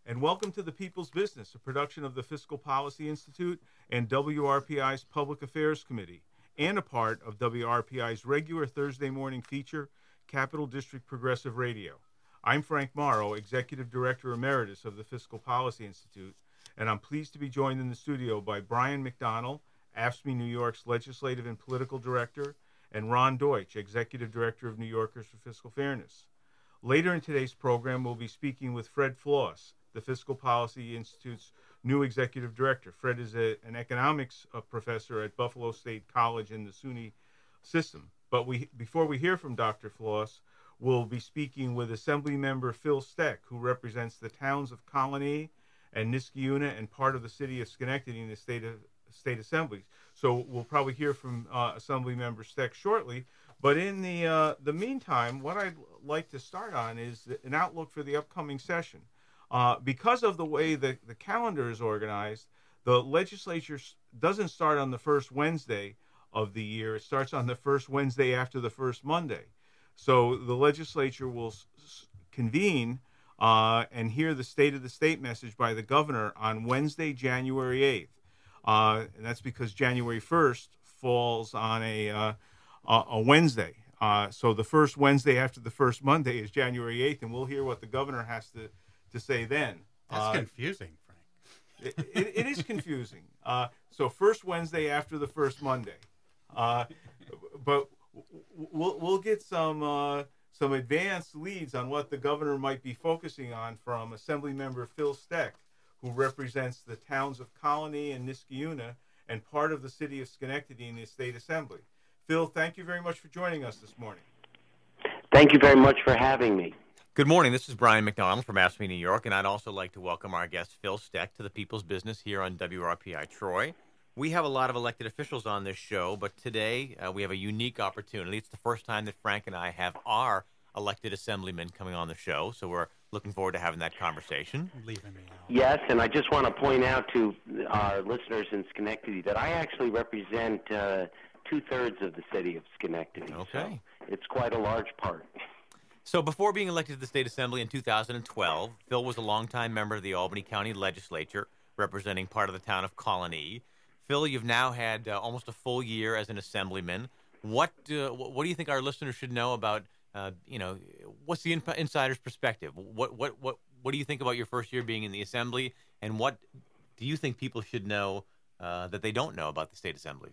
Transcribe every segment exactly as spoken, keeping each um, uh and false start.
and welcome to The People's Business, a production of the Fiscal Policy Institute and W R P I's Public Affairs Committee, and a part of W R P I's regular Thursday morning feature, Capital District Progressive Radio. I'm Frank Morrow, Executive Director Emeritus of the Fiscal Policy Institute, and I'm pleased to be joined in the studio by Brian McDonnell, A F S C M E New York's Legislative and Political Director, and Ron Deutsch, Executive Director of New Yorkers for Fiscal Fairness. Later in today's program, we'll be speaking with Fred Floss, the Fiscal Policy Institute's new Executive Director. Fred is a, an economics uh, professor at Buffalo State College in the SUNY system. But we, before we hear from Doctor Floss, we'll be speaking with Assembly Member Phil Steck, who represents the towns of Colony and Niskayuna and part of the city of Schenectady in the state of state assemblies. So we'll probably hear from uh, Assembly Member Steck shortly. But in the uh, the meantime, what I'd like to start on is an outlook for the upcoming session. Uh, because of the way the, the calendar is organized, the legislature doesn't start on the first Wednesday of the year. It starts on the first Wednesday after the first Monday. So the legislature will s- convene uh, and hear the State of the State message by the governor on Wednesday, January eighth. Uh, and that's because January first falls on a, uh, a, a Wednesday. Uh, so the first Wednesday after the first Monday is January eighth, and we'll hear what the governor has to to say then. That's uh, confusing, Frank. it, it, it is confusing. Uh, so first Wednesday after the first Monday. Uh, but we'll we'll get some uh, some advanced leads on what the governor might be focusing on from Assembly Member Phil Steck, who represents the towns of Colony and Niskayuna and part of the city of Schenectady in the State Assembly. Phil, thank you very much for joining us this morning. Thank you very much for having me. Good morning. This is Brian McDonnell from A F S C M E New York, and I'd also like to welcome our guest, Phil Steck, to the People's Business here on W R P I Troy. We have a lot of elected officials on this show, but today uh, we have a unique opportunity. It's the first time that Frank and I have our elected assemblymen coming on the show, so we're looking forward to having that conversation. Leaving me out. Yes, and I just want to point out to our listeners in Schenectady that I actually represent uh, two-thirds of the city of Schenectady. Okay. So it's quite a large part. So before being elected to the State Assembly in two thousand twelve, Phil was a longtime member of the Albany County Legislature, representing part of the town of Colony. Phil, you've now had uh, almost a full year as an assemblyman. What uh, what do you think our listeners should know about, uh, you know, what's the in- insider's perspective? What what what what do you think about your first year being in the Assembly, and what do you think people should know uh, that they don't know about the State Assembly?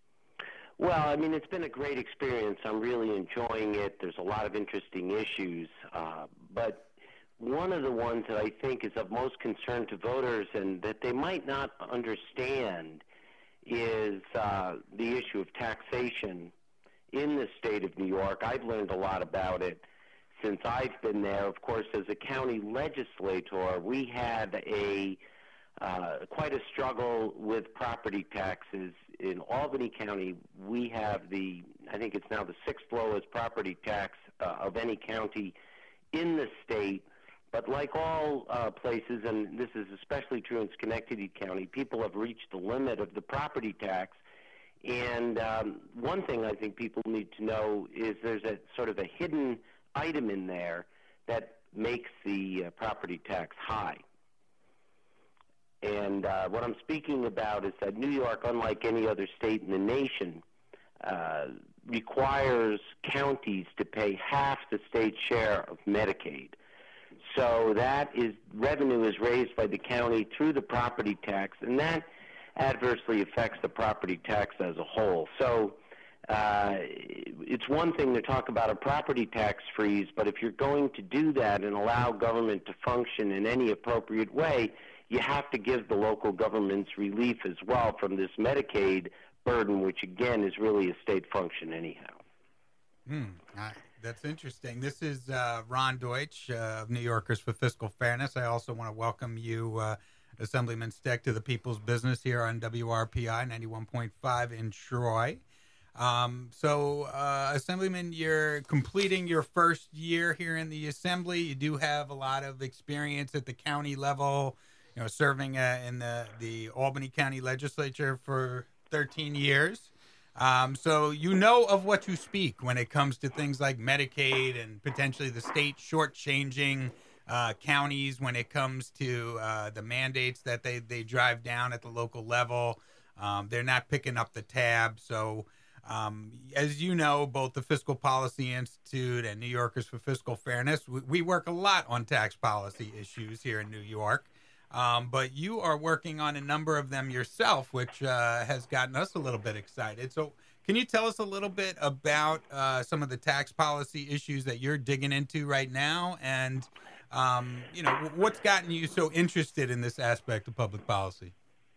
Well, I mean, it's been a great experience. I'm really enjoying it. There's a lot of interesting issues. Uh, but one of the ones that I think is of most concern to voters and that they might not understand is uh, the issue of taxation in the state of New York. I've learned a lot about it since I've been there. Of course, as a county legislator, we had a uh, quite a struggle with property taxes. In Albany County, we have the, I think it's now the sixth lowest property tax uh, of any county in the state. But like all uh, places, and this is especially true in Schenectady County, people have reached the limit of the property tax. And um, one thing I think people need to know is there's a sort of a hidden item in there that makes the uh, property tax high. And uh, what I'm speaking about is that New York, unlike any other state in the nation, uh, requires counties to pay half the state share of Medicaid. So that is revenue is raised by the county through the property tax, and that adversely affects the property tax as a whole. So uh, it's one thing to talk about a property tax freeze, but if you're going to do that and allow government to function in any appropriate way, you have to give the local governments relief as well from this Medicaid burden, which, again, is really a state function anyhow. Hmm, I, that's interesting. This is uh, Ron Deutsch uh, of New Yorkers for Fiscal Fairness. I also want to welcome you, uh, Assemblyman Steck, to the People's Business here on W R P I ninety-one point five in Troy. Um, so, uh, Assemblyman, you're completing your first year here in the Assembly. You do have a lot of experience at the county level, you know, serving uh, in the, the Albany County Legislature for thirteen years. Um, so you know of what you speak when it comes to things like Medicaid and potentially the state shortchanging uh, counties when it comes to uh, the mandates that they, they drive down at the local level. Um, they're not picking up the tab. So, um, as you know, both the Fiscal Policy Institute and New Yorkers for Fiscal Fairness, we, we work a lot on tax policy issues here in New York. Um, but you are working on a number of them yourself, which uh, has gotten us a little bit excited. So can you tell us a little bit about uh, some of the tax policy issues that you're digging into right now? And, um, you know, what's gotten you so interested in this aspect of public policy?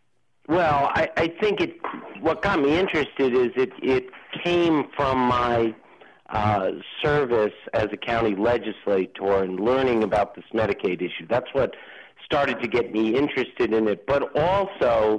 Well, I, I think it. What got me interested is it, it came from my uh, service as a county legislator and learning about this Medicaid issue. That's what started to get me interested in it. But also,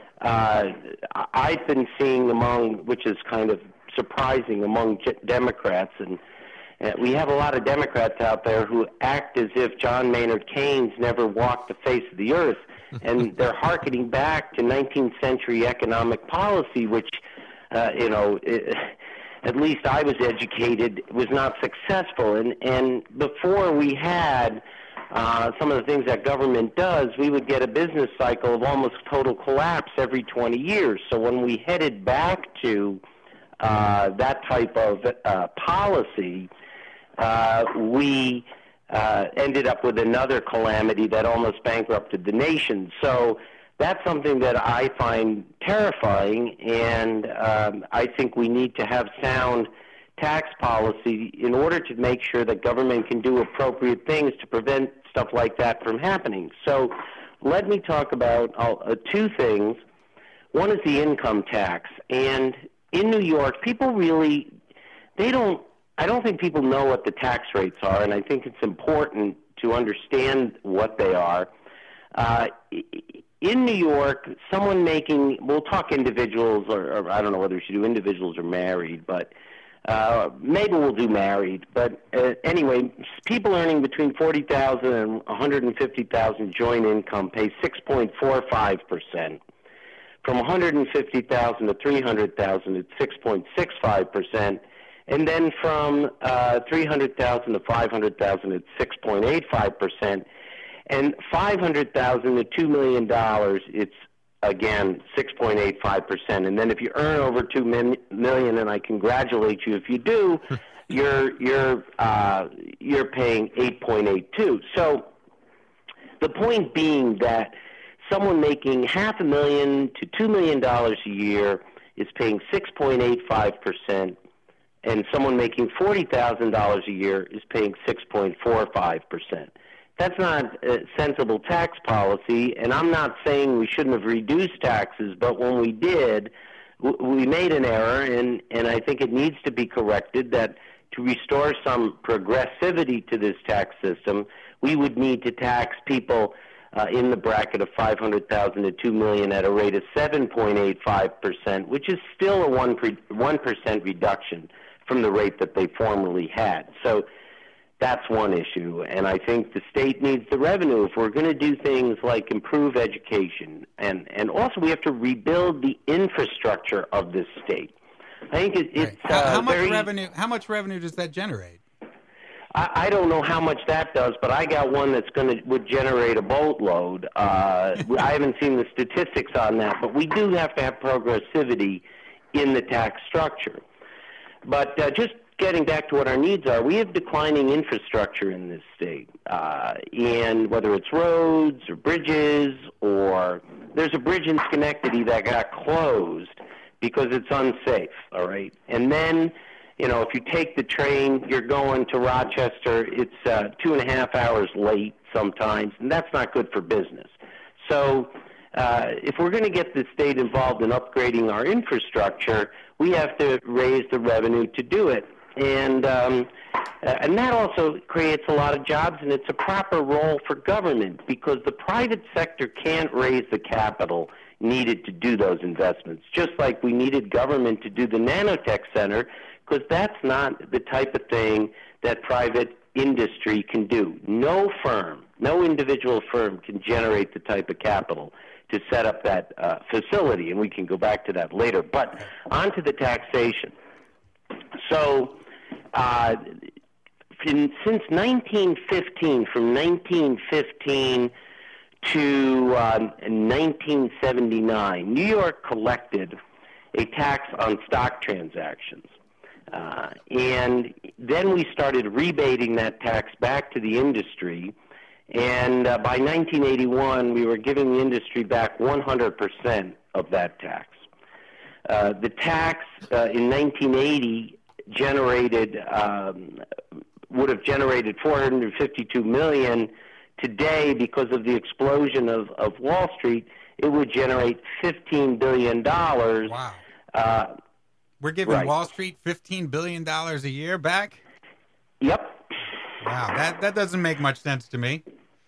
uh, I've been seeing among, which is kind of surprising, among Democrats, and uh, we have a lot of Democrats out there who act as if John Maynard Keynes never walked the face of the earth, and they're hearkening back to nineteenth century economic policy, which, uh, you know, it, at least I was educated, was not successful. And, and before we had uh, some of the things that government does, we would get a business cycle of almost total collapse every twenty years. So when we headed back to uh, that type of uh, policy, uh, we uh, ended up with another calamity that almost bankrupted the nation. So that's something that I find terrifying, and um, I think we need to have sound tax policy in order to make sure that government can do appropriate things to prevent stuff like that from happening. So let me talk about uh, two things. One is the income tax. And in New York, people really, they don't, I don't think people know what the tax rates are, and I think it's important to understand what they are. Uh, in New York, someone making, we'll talk individuals, or, or I don't know whether we should do individuals or married, but Uh, maybe we'll do married, but uh, anyway, people earning between forty thousand dollars and one hundred fifty thousand dollars joint income pay six point four five percent. From one hundred fifty thousand dollars to three hundred thousand dollars, it's six point six five percent. And then from uh, three hundred thousand dollars to five hundred thousand dollars, it's six point eight five percent. And five hundred thousand dollars to two million dollars, it's again, six point eight five percent. And then if you earn over two million dollars, and I congratulate you if you do, you're you're uh, you're paying eight point eight two. So the point being that someone making half a million to two million dollars a year is paying six point eight five percent, and someone making forty thousand dollars a year is paying six point four five percent. That's not a sensible tax policy, and I'm not saying we shouldn't have reduced taxes, but when we did, we made an error, and, and I think it needs to be corrected, that to restore some progressivity to this tax system, we would need to tax people uh, in the bracket of five hundred thousand dollars to two million dollars at a rate of seven point eight five percent, which is still a one percent reduction from the rate that they formerly had. So that's one issue, and I think the state needs the revenue if we're going to do things like improve education, and, and also we have to rebuild the infrastructure of this state. I think it, it's right. how, uh, how much very, revenue. How much revenue does that generate? I, I don't know how much that does, but I got one that's going to would generate a boatload. Uh, I haven't seen the statistics on that, but we do have to have progressivity in the tax structure. But uh, just getting back to what our needs are, we have declining infrastructure in this state, uh, and whether it's roads or bridges, or there's a bridge in Schenectady that got closed because it's unsafe, all right? And then, you know, if you take the train, you're going to Rochester, it's uh, two and a half hours late sometimes, and that's not good for business. So uh, if we're going to get the state involved in upgrading our infrastructure, we have to raise the revenue to do it. And um, and that also creates a lot of jobs, and it's a proper role for government, because the private sector can't raise the capital needed to do those investments, just like we needed government to do the nanotech center, because that's not the type of thing that private industry can do. No firm, no individual firm can generate the type of capital to set up that uh, facility, and we can go back to that later. But on to the taxation. So uh, in, since nineteen fifteen, from nineteen fifteen to um, nineteen seventy-nine, New York collected a tax on stock transactions. Uh, and then we started rebating that tax back to the industry. And uh, by nineteen eighty-one, we were giving the industry back one hundred percent of that tax. Uh, the tax uh, in nineteen eighty generated, um, would have generated four hundred fifty-two million dollars. Today, because of the explosion of, of Wall Street, it would generate fifteen billion dollars. Wow. Uh, We're giving right. Wall Street fifteen billion dollars a year back? Yep. Wow, that, that doesn't make much sense to me.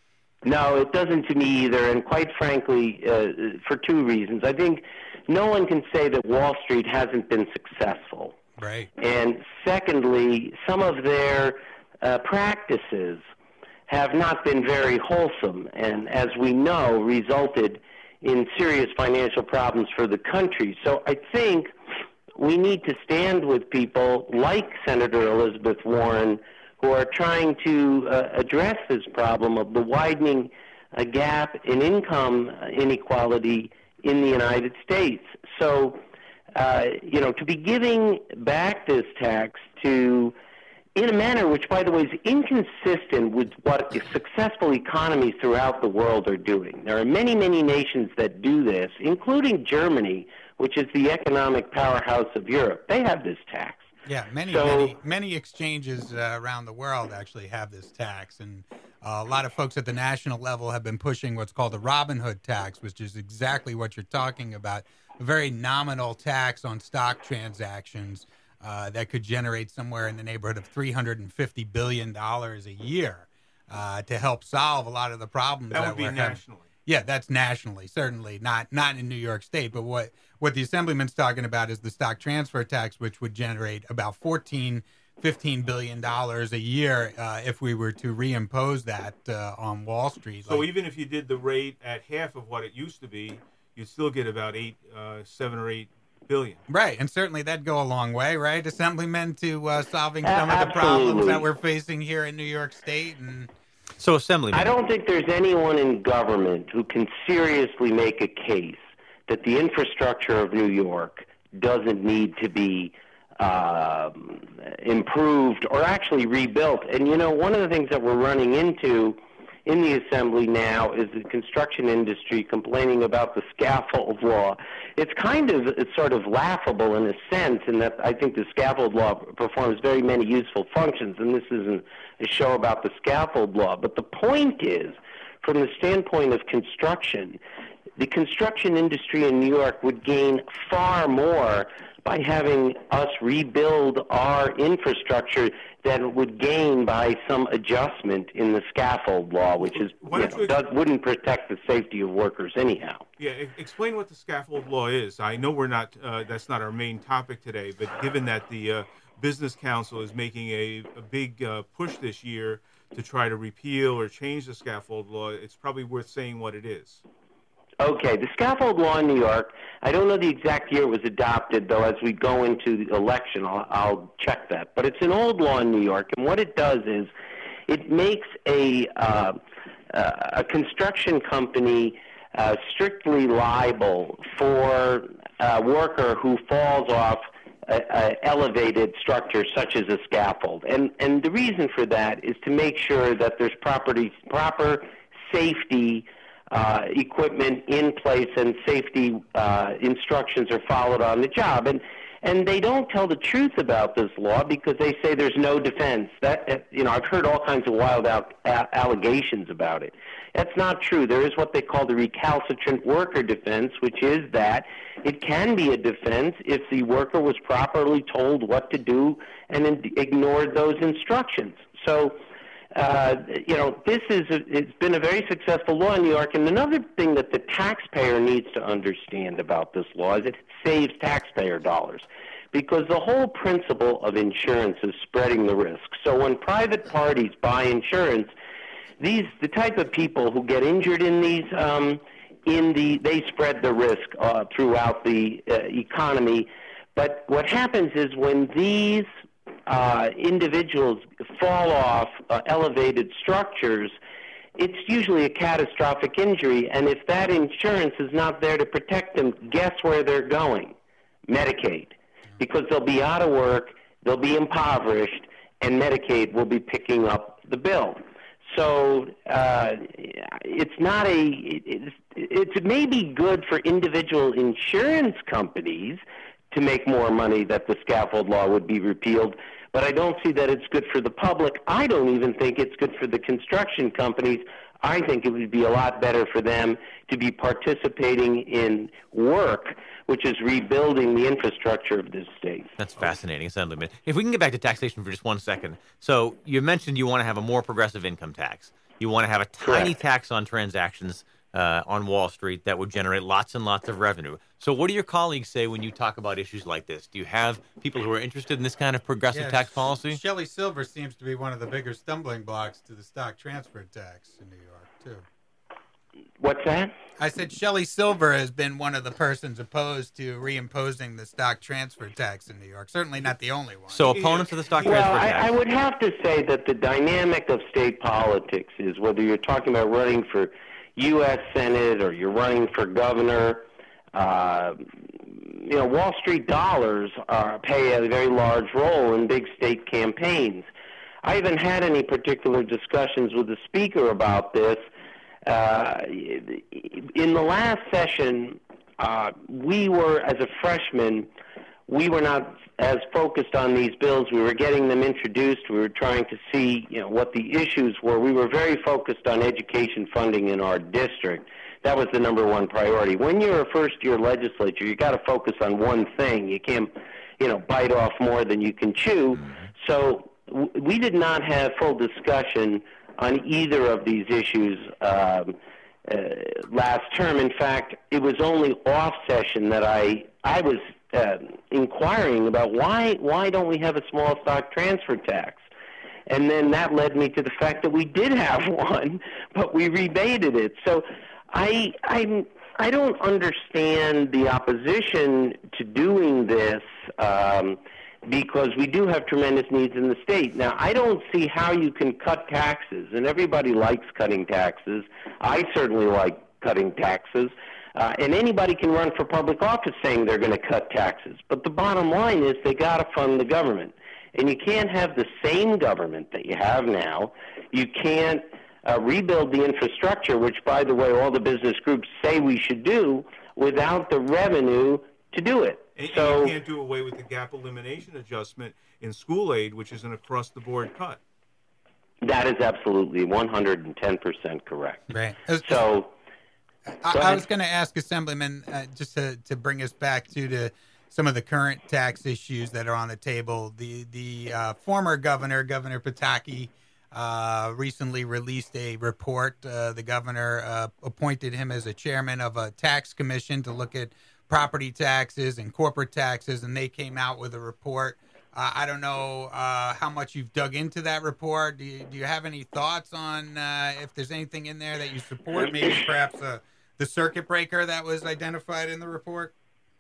No, it doesn't to me either, and quite frankly, uh, for two reasons. I think no one can say that Wall Street hasn't been successful. Right. And secondly, some of their uh, practices have not been very wholesome, and as we know, resulted in serious financial problems for the country. So I think we need to stand with people like Senator Elizabeth Warren, who are trying to uh, address this problem of the widening uh, gap in income inequality in the United States. So, uh, you know, to be giving back this tax to, in a manner which, by the way, is inconsistent with what successful economies throughout the world are doing. There are many, many nations that do this, including Germany, which is the economic powerhouse of Europe. They have this tax. Yeah, many, So- many, many exchanges uh, around the world actually have this tax, and uh, a lot of folks at the national level have been pushing what's called the Robin Hood tax, which is exactly what you're talking about, a very nominal tax on stock transactions uh, that could generate somewhere in the neighborhood of three hundred fifty billion dollars a year uh, to help solve a lot of the problems That that, would be we're having. nationally. Yeah, that's nationally, certainly not not in New York State. But what, what the Assemblyman's talking about is the stock transfer tax, which would generate about fourteen, fifteen billion dollars a year uh, if we were to reimpose that uh, on Wall Street. So Like- even if you did the rate at half of what it used to be, you'd still get about eight, uh, seven or eight billion. Right, and certainly that'd go a long way, right, Assemblyman, to uh, solving some A- of the problems absolutely. that we're facing here in New York State. And So, Assemblyman. I don't think there's anyone in government who can seriously make a case that the infrastructure of New York doesn't need to be um, improved or actually rebuilt. And, you know, one of the things that we're running into in the Assembly now is the construction industry complaining about the scaffold law. It's kind of it's sort of laughable in a sense in that I think the scaffold law performs very many useful functions, and this isn't a show about the scaffold law. But the point is, from the standpoint of construction, the construction industry in New York would gain far more by having us rebuild our infrastructure than it would gain by some adjustment in the scaffold law, which is Why you don't know, you- does, wouldn't protect the safety of workers anyhow. Yeah, e- explain what the scaffold law is. I know we're not, uh, that's not our main topic today, but given that the uh, Business Council is making a, a big uh, push this year to try to repeal or change the scaffold law, it's probably worth saying what it is. Okay, the scaffold law in New York, I don't know the exact year it was adopted, though as we go into the election, I'll, I'll check that. But it's an old law in New York, and what it does is it makes a, uh, uh, a construction company uh, strictly liable for a worker who falls off a, a elevated structure such as a scaffold. And, and the reason for that is to make sure that there's property, proper safety Uh, equipment in place and safety uh, instructions are followed on the job. And and they don't tell the truth about this law because they say there's no defense. That uh, you know, I've heard all kinds of wild out, a- allegations about it. That's not true. There is what they call the recalcitrant worker defense, which is that it can be a defense if the worker was properly told what to do and in- ignored those instructions. So. Uh, you know, this is a, it's been a very successful law in New York. And another thing that the taxpayer needs to understand about this law is it saves taxpayer dollars, because the whole principle of insurance is spreading the risk. So when private parties buy insurance, these the type of people who get injured in these um, in the they spread the risk uh, throughout the uh, economy. But what happens is when these uh, individuals fall off uh, elevated structures, it's usually a catastrophic injury. And if that insurance is not there to protect them, guess where they're going? Medicaid. Because they'll be out of work, they'll be impoverished, and Medicaid will be picking up the bill. So uh, it's not a, it's, it may be good for individual insurance companies to make more money that the scaffold law would be repealed, but I don't see that it's good for the public. I don't even think it's good for the construction companies. I think it would be a lot better for them to be participating in work, which is rebuilding the infrastructure of this state. That's fascinating, Assemblyman. If we can get back to taxation for just one second. So you mentioned you want to have a more progressive income tax. You want to have a tiny Correct. tax on transactions uh, on Wall Street that would generate lots and lots of revenue. So what do your colleagues say when you talk about issues like this? Do you have people who are interested in this kind of progressive Yeah, tax policy? Shelley Silver seems to be one of the bigger stumbling blocks to the stock transfer tax in New York, too. What's that? I said Shelley Silver has been one of the persons opposed to reimposing the stock transfer tax in New York. Certainly not the only one. So opponents of the stock Well, transfer I, tax. I would have to say that the dynamic of state politics is whether you're talking about running for U S Senate or you're running for governor, uh, you know, Wall Street dollars uh, play a very large role in big state campaigns. I haven't had any particular discussions with the speaker about this. Uh, in the last session, uh, we were, as a freshman, we were not as focused on these bills. We were getting them introduced. We were trying to see, you know, what the issues were. We were very focused on education funding in our district. That was the number one priority. When you're a first-year legislature, you got to focus on one thing. You can't, you know, bite off more than you can chew. So w- we did not have full discussion on either of these issues um, uh, last term. In fact, it was only off session that I I was uh, inquiring about why why don't we have a small stock transfer tax, and then that led me to the fact that we did have one, but we rebated it. So I I'm I don't understand the opposition to doing this. Um, because we do have tremendous needs in the state. Now, I don't see how you can cut taxes, and everybody likes cutting taxes. I certainly like cutting taxes, uh, and anybody can run for public office saying they're going to cut taxes. But the bottom line is they got to fund the government, and you can't have the same government that you have now. You can't uh, rebuild the infrastructure, which, by the way, all the business groups say we should do, without the revenue to do it. And, so, and you can't do away with the gap elimination adjustment in school aid, which is an across-the-board cut. That is absolutely one hundred ten percent correct. Right. So, I, Go I ahead. was going to ask Assemblyman, uh, just to, to bring us back to the, some of the current tax issues that are on the table. The the uh, former governor, Governor Pataki, uh, recently released a report. Uh, the governor uh, appointed him as a chairman of a tax commission to look at property taxes and corporate taxes, and they came out with a report. Uh, I don't know uh, how much you've dug into that report. Do you, do you have any thoughts on uh, if there's anything in there that you support? Maybe perhaps uh, the circuit breaker that was identified in the report?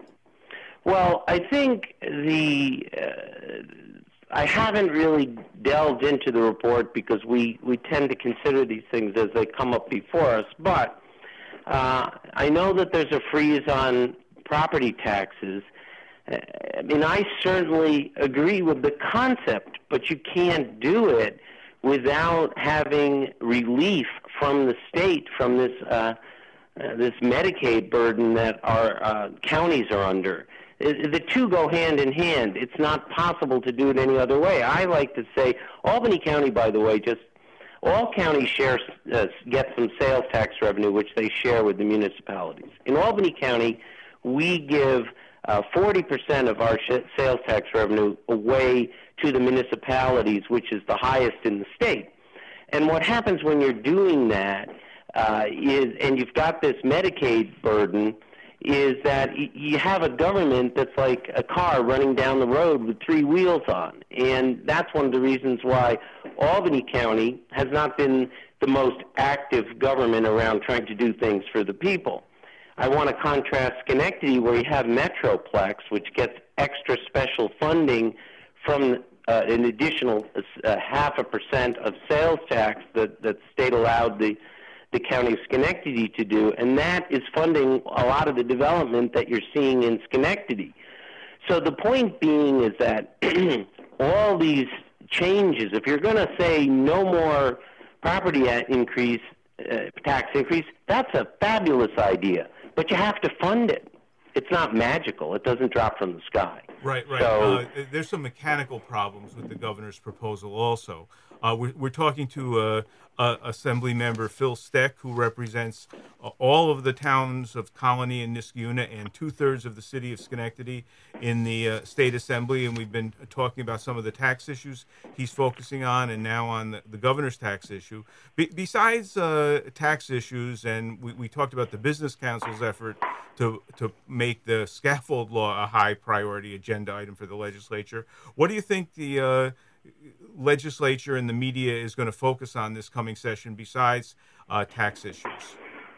well, I think the uh, I haven't really delved into the report because we, we tend to consider these things as they come up before us. But uh, I know that there's a freeze on property taxes. Uh, I mean, I certainly agree with the concept, but you can't do it without having relief from the state from this uh, uh, this Medicaid burden that our uh, counties are under. The two go hand in hand. It's not possible to do it any other way. I like to say, Albany County, by the way, just all counties share uh, get some sales tax revenue, which they share with the municipalities. In Albany County, we give uh, forty percent of our sh- sales tax revenue away to the municipalities, which is the highest in the state. And what happens when you're doing that uh, is, and you've got this Medicaid burden, is that y- you have a government that's like a car running down the road with three wheels on. And that's one of the reasons why Albany County has not been the most active government around trying to do things for the people. I want to contrast Schenectady, where you have Metroplex, which gets extra special funding from uh, an additional uh, half a percent of sales tax that, that the state allowed the, the county of Schenectady to do, and that is funding a lot of the development that you're seeing in Schenectady. So the point being is that all these changes, if you're going to say no more property increase, uh, tax increase, that's a fabulous idea, but you have to fund it. It's not magical. It doesn't drop from the sky. Right, right. So, uh, there's some mechanical problems with the governor's proposal also. Uh, we're, we're talking to uh, uh, Assembly Member Phil Steck, who represents uh, all of the towns of Colony and Niskayuna and two-thirds of the city of Schenectady in the uh, State Assembly, and we've been talking about some of the tax issues he's focusing on and now on the, the governor's tax issue. Be- besides uh, tax issues, and we, we talked about the Business Council's effort to to make the scaffold law a high priority agenda item for the legislature, what do you think the uh, legislature and the media is going to focus on this coming session besides uh, tax issues?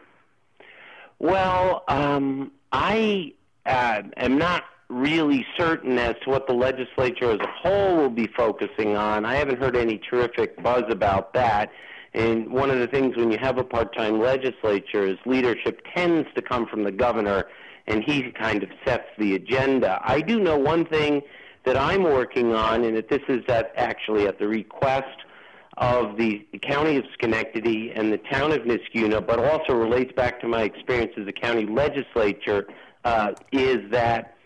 Well, um, I uh, am not really certain as to what the legislature as a whole will be focusing on. I haven't heard any terrific buzz about that. And one of the things when you have a part-time legislature is leadership tends to come from the governor, and he kind of sets the agenda. I do know one thing that I'm working on, and that this is at, actually at the request of the county of Schenectady and the town of Niskayuna, but also relates back to my experience as a county legislature, uh, is that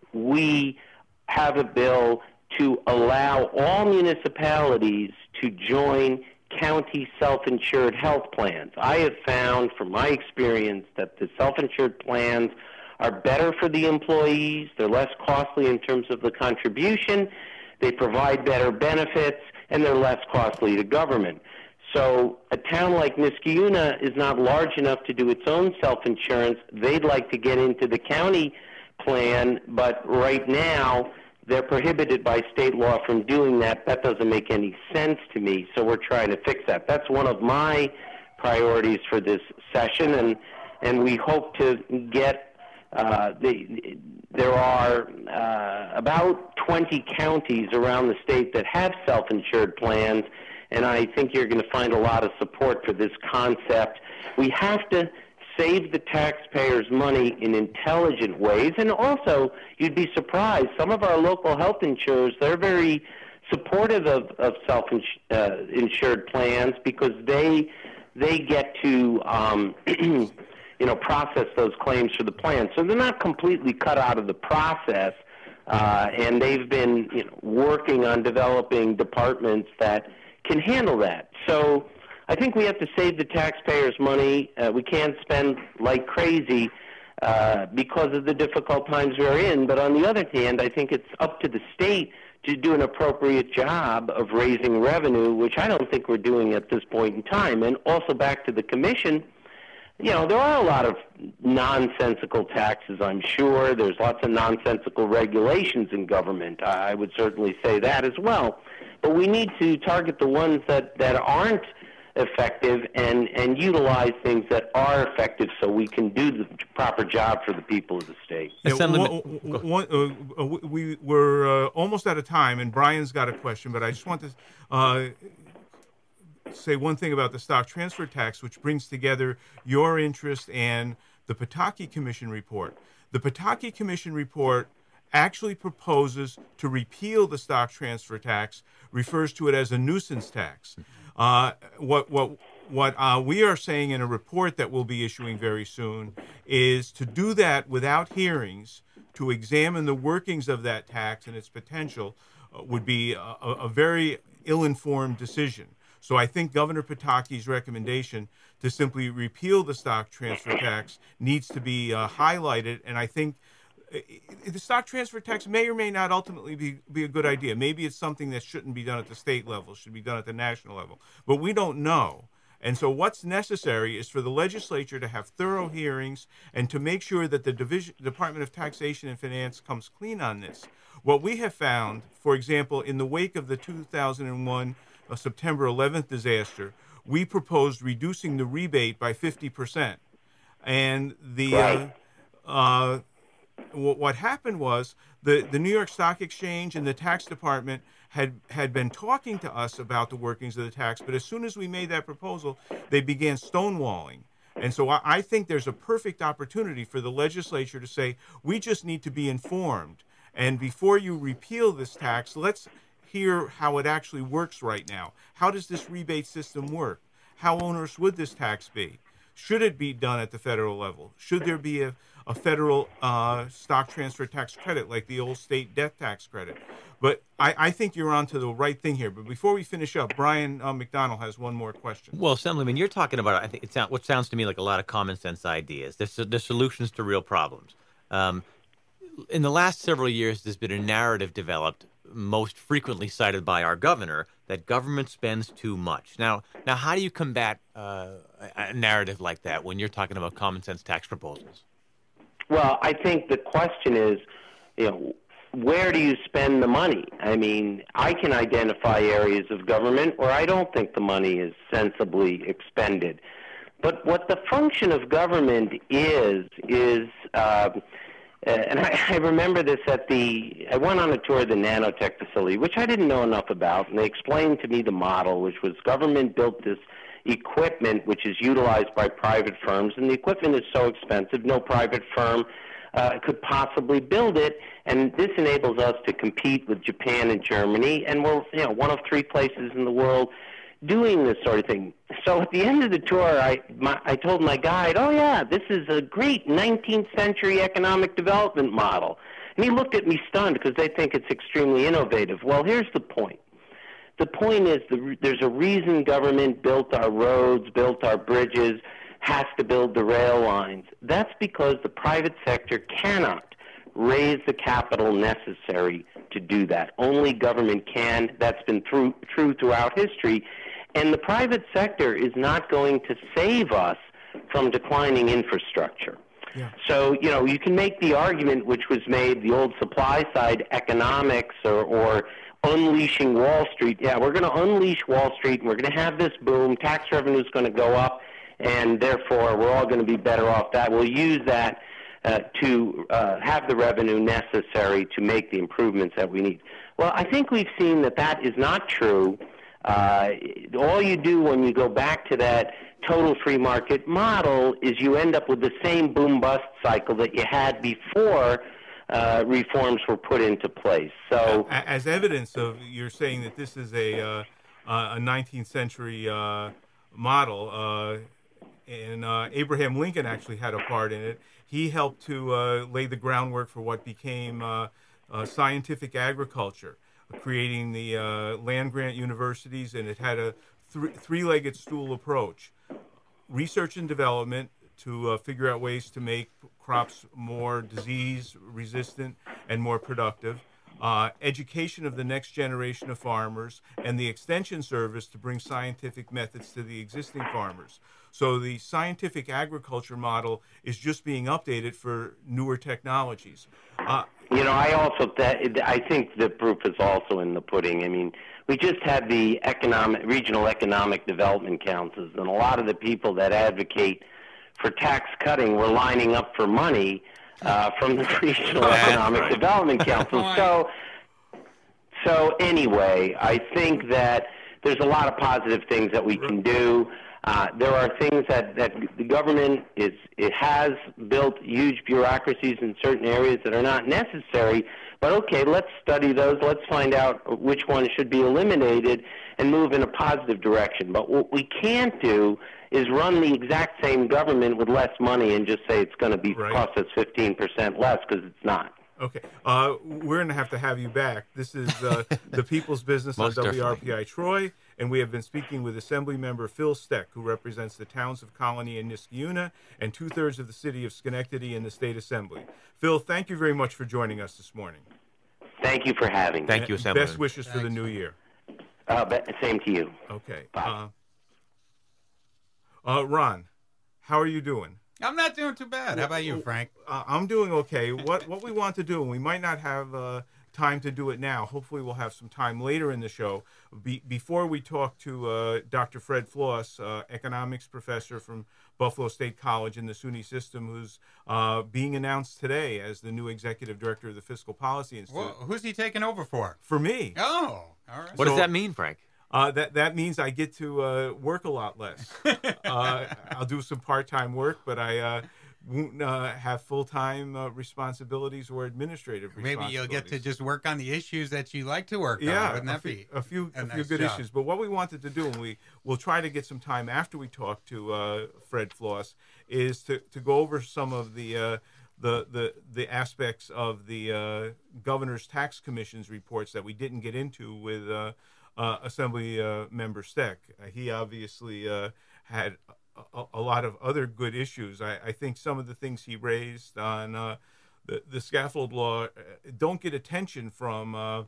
we have a bill to allow all municipalities to join county self-insured health plans. I have found from my experience that the self-insured plans are better for the employees, they're less costly in terms of the contribution, they provide better benefits, and they're less costly to government. So a town like Niskayuna is not large enough to do its own self-insurance. They'd like to get into the county plan, but right now they're prohibited by state law from doing that. That doesn't make any sense to me, so we're trying to fix that. That's one of my priorities for this session, and and we hope to get uh, the, there are uh, about twenty counties around the state that have self-insured plans, and I think you're going to find a lot of support for this concept. We have to save the taxpayers' money in intelligent ways, and also, you'd be surprised, some of our local health insurers, they're very supportive of, of self-insured uh, plans because they they get to um, you know process those claims for the plan. So they're not completely cut out of the process, uh, and they've been you know, working on developing departments that can handle that. So I think we have to save the taxpayers' money. Uh, we can't spend like crazy uh, because of the difficult times we're in. But on the other hand, I think it's up to the state to do an appropriate job of raising revenue, which I don't think we're doing at this point in time. And also back to the commission, you know, there are a lot of nonsensical taxes, I'm sure. There's lots of nonsensical regulations in government. I would certainly say that as well. But we need to target the ones that, that aren't effective and, and utilize things that are effective so we can do the proper job for the people of the state. Yeah, one, one, uh, we, we're uh, almost out of time, and Brian's got a question, but I just want to uh, say one thing about the stock transfer tax, which brings together your interest and the Pataki Commission report. The Pataki Commission report actually proposes to repeal the stock transfer tax, refers to it as a nuisance tax. Uh, what what what uh, we are saying in a report that we'll be issuing very soon is to do that without hearings, to examine the workings of that tax and its potential, uh, would be a, a very ill-informed decision. So I think Governor Pataki's recommendation to simply repeal the stock transfer tax needs to be uh, highlighted, and I think the stock transfer tax may or may not ultimately be, be a good idea. Maybe it's something that shouldn't be done at the state level, should be done at the national level. But we don't know. And so what's necessary is for the legislature to have thorough hearings and to make sure that the Division, Department of Taxation and Finance comes clean on this. What we have found, for example, in the wake of the two thousand one uh, September eleventh disaster, we proposed reducing the rebate by fifty percent. And the... Right. Uh, uh, what, what happened was the, the New York Stock Exchange and the tax department had had been talking to us about the workings of the tax, but as soon as we made that proposal, they began stonewalling. And so I, I think there's a perfect opportunity for the legislature to say, we just need to be informed. And before you repeal this tax, let's hear how it actually works right now. How does this rebate system work? How onerous would this tax be? Should it be done at the federal level? Should there be a, a federal uh, stock transfer tax credit like the old state death tax credit? But I, I think you're onto the right thing here. But before we finish up, Brian uh, McDonald has one more question. Well, Assemblyman, you're talking about, I think it sounds, what sounds to me like a lot of common sense ideas. There's, there's solutions to real problems. Um, in the last several years, there's been a narrative developed, most frequently cited by our governor, that government spends too much. Now, now, how do you combat uh, a narrative like that when you're talking about common sense tax proposals? Well, I think the question is, you know, where do you spend the money? I mean, I can identify areas of government where I don't think the money is sensibly expended. But what the function of government is, is, uh, and I, I remember this at the, I went on a tour of the nanotech facility, which I didn't know enough about, and they explained to me the model, which was government built this equipment which is utilized by private firms, and the equipment is so expensive, no private firm uh, could possibly build it, and this enables us to compete with Japan and Germany, and we're, you know, one of three places in the world doing this sort of thing. So at the end of the tour, I, my, I told my guide, oh yeah, this is a great nineteenth century economic development model. And he looked at me stunned because they think it's extremely innovative. Well, here's the point. The point is the, there's a reason government built our roads, built our bridges, has to build the rail lines. That's because the private sector cannot raise the capital necessary to do that. Only government can. That's been through, true throughout history. And the private sector is not going to save us from declining infrastructure. Yeah. So, you know, you can make the argument which was made, the old supply side economics or, or unleashing Wall Street. Yeah, we're going to unleash Wall Street and we're going to have this boom. Tax revenue is going to go up, and therefore we're all going to be better off that. We'll use that uh, to uh, have the revenue necessary to make the improvements that we need. Well, I think we've seen that that is not true. Uh, all you do when you go back to that total free market model is you end up with the same boom-bust cycle that you had before uh, reforms were put into place. So, as evidence of, you're saying that this is a uh, a nineteenth century uh, model, uh, and uh, Abraham Lincoln actually had a part in it. He helped to uh, lay the groundwork for what became uh, uh, scientific agriculture, creating the uh, land-grant universities, and it had a th- three-legged stool approach. Research and development to uh, figure out ways to make crops more disease-resistant and more productive. Uh, education of the next generation of farmers, and the extension service to bring scientific methods to the existing farmers. So the scientific agriculture model is just being updated for newer technologies. Uh, You know, I also th- I think the proof is also in the pudding. I mean, we just had the economic regional economic development councils, and a lot of the people that advocate for tax cutting were lining up for money uh, from the regional economic right. development councils. So, so anyway, I think that there's a lot of positive things that we can do. Uh, there are things that, that the government is it has built huge bureaucracies in certain areas that are not necessary. But okay, let's study those. Let's find out which ones should be eliminated and move in a positive direction. But what we can't do is run the exact same government with less money and just say it's going to be Right. cost us fifteen percent less, because it's not. Okay, uh, we're going to have to have you back. This is uh, the People's Business on Most W R P I definitely. Troy, and we have been speaking with Assembly Member Phil Steck, who represents the towns of Colony and Niskayuna and two-thirds of the city of Schenectady in the State Assembly. Phil, thank you very much for joining us this morning. Thank you for having me. Thank you, And Assemblyman. Best wishes for the Thanks. new year. Uh, but same to you. Okay. Bye. Uh, uh, Ron, how are you doing? I'm not doing too bad. How about you, Frank? Uh, I'm doing okay. What what we want to do, and we might not have uh, time to do it now. Hopefully we'll have some time later in the show. Be, before we talk to uh, Doctor Fred Floss, uh, economics professor from Buffalo State College in the SUNY system, who's uh, being announced today as the new executive director of the Fiscal Policy Institute. Well, who's he taking over for? For me. Oh, all right. What So- does that mean, Frank? Uh, that that means I get to uh, work a lot less. uh, I'll do some part-time work, but I uh, won't uh, have full-time uh, responsibilities or administrative Maybe responsibilities. you'll get to just work on the issues that you like to work on. Yeah, Wouldn't a that few, be a few, a a few nice good job? issues. But what we wanted to do, and we will try to get some time after we talk to uh, Fred Floss, is to, to go over some of the uh, the the the aspects of the uh, governor's tax commission's reports that we didn't get into with uh, uh, Assembly uh, Member Steck. Uh, he obviously uh, had a, a lot of other good issues. I, I think some of the things he raised on uh, the the scaffold law uh, don't get attention from uh,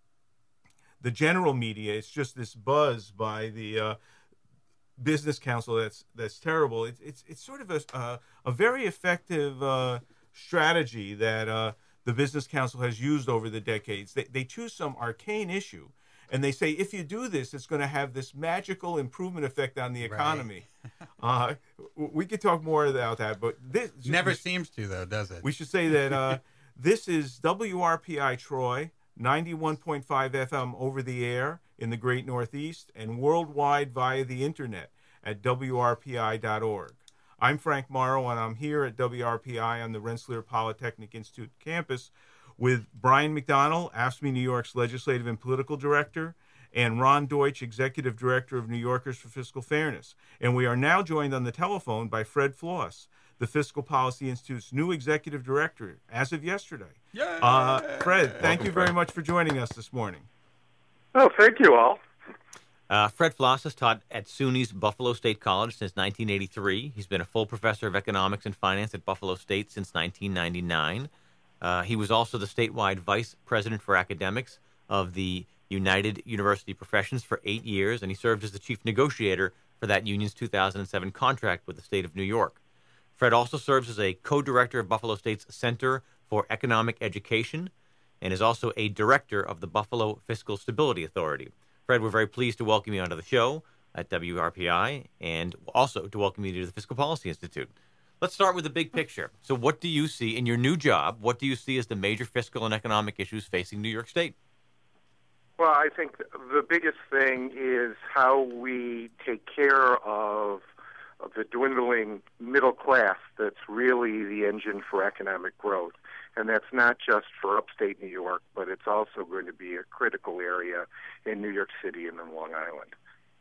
the general media. It's just this buzz by the uh, business council that's that's terrible. It's it's it's sort of a a, a very effective uh, strategy that uh, the business council has used over the decades. They they choose some arcane issue, and they say if you do this, it's going to have this magical improvement effect on the economy. uh, w- we could talk more about that, but this Never we, seems to, though, does it? we should say that uh, this is W R P I Troy, ninety-one point five F M over the air in the Great Northeast and worldwide via the internet at W R P I dot org. I'm Frank Morrow, and I'm here at W R P I on the Rensselaer Polytechnic Institute campus with Brian McDonnell, AFSCME New York's Legislative and Political Director, and Ron Deutsch, Executive Director of New Yorkers for Fiscal Fairness. And we are now joined on the telephone by Fred Floss, the Fiscal Policy Institute's new Executive Director as of yesterday. Yay! Uh, Fred, thank Welcome, you very Fred. much for joining us this morning. Oh, thank you all. Uh, Fred Floss has taught at SUNY's Buffalo State College since nineteen eighty-three. He's been a full professor of economics and finance at Buffalo State since nineteen ninety-nine. Uh, he was also the statewide vice president for academics of the United University Professions for eight years, and he served as the chief negotiator for that union's two thousand seven contract with the state of New York. Fred also serves as a co-director of Buffalo State's Center for Economic Education and is also a director of the Buffalo Fiscal Stability Authority. Fred, we're very pleased to welcome you onto the show at W R P I and also to welcome you to the Fiscal Policy Institute. Let's start with the big picture. So what do you see in your new job? What do you see as the major fiscal and economic issues facing New York State? Well, I think the biggest thing is how we take care of, of the dwindling middle class that's really the engine for economic growth. And that's not just for upstate New York, but it's also going to be a critical area in New York City and in Long Island.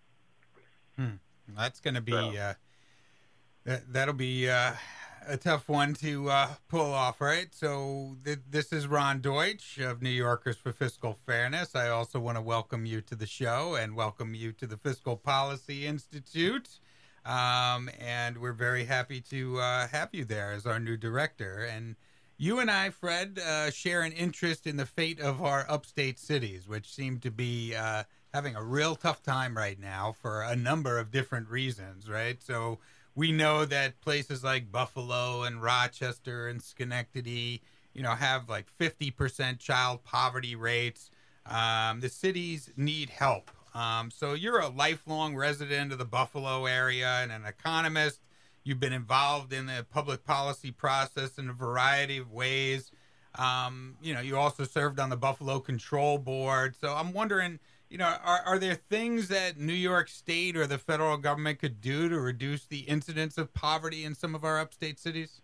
Hmm. That's going to be So- uh, that that'll be uh, a tough one to uh, pull off, right? So th- this is Ron Deutsch of New Yorkers for Fiscal Fairness. I also want to welcome you to the show and welcome you to the Fiscal Policy Institute. Um, and we're very happy to uh, have you there as our new director. And you and I, Fred, uh, share an interest in the fate of our upstate cities, which seem to be uh, having a real tough time right now for a number of different reasons, right? So we know that places like Buffalo and Rochester and Schenectady, you know, have like fifty percent child poverty rates. Um, the cities need help. Um, so you're a lifelong resident of the Buffalo area and an economist. You've been involved in the public policy process in a variety of ways. Um, you know, you also served on the Buffalo Control Board. So I'm wondering, you know, are, are there things that New York State or the federal government could do to reduce the incidence of poverty in some of our upstate cities?